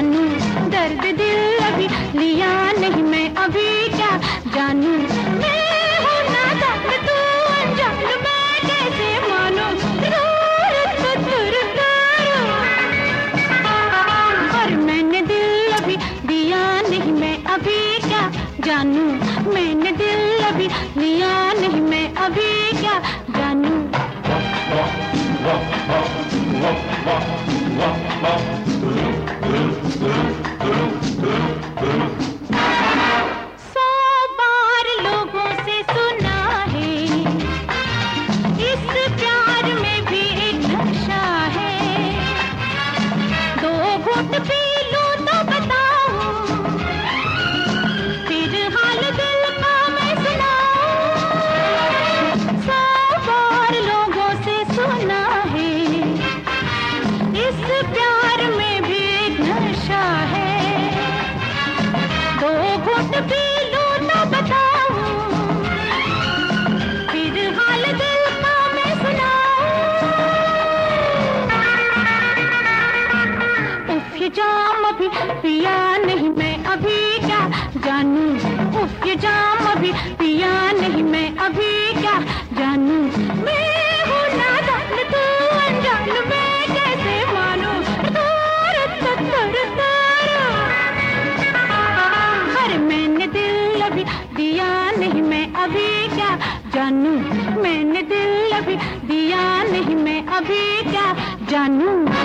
जानू, दर्द दिल अभी लिया नहीं मैं अभी क्या जानू। मैं हूँ नादान तू अनजान मैं कैसे मानूं, और मैंने दिल अभी दिया नहीं मैं अभी क्या जानू। मैंने दिल अभी लिया नहीं मैं अभी क्या जानू। सौ बार लोगों से सुना है, इस प्यार में भी एक नशा है। दो घूंट पी लूं तो बताऊं, फिर हाल दिल का मैं सुनाऊं। सौ बार लोगों से सुना है, इस प्यार में भी एक नशा है। दो घूंट पी लूं तो बताऊं, फिर हाल दिल का मैं सुनाऊं। उफ ये जाम अभी पिया नहीं मैं अभी क्या जानू। उफ ये जाम अभी पिया नहीं मैं अभी क्या जानू। मैं हूँ नादान तू अनजान मैं कैसे मानूं, हर मैंने दिल अभी दिया नहीं मैं अभी क्या जानू। मैंने दिल अभी दिया नहीं मैं अभी क्या जानू।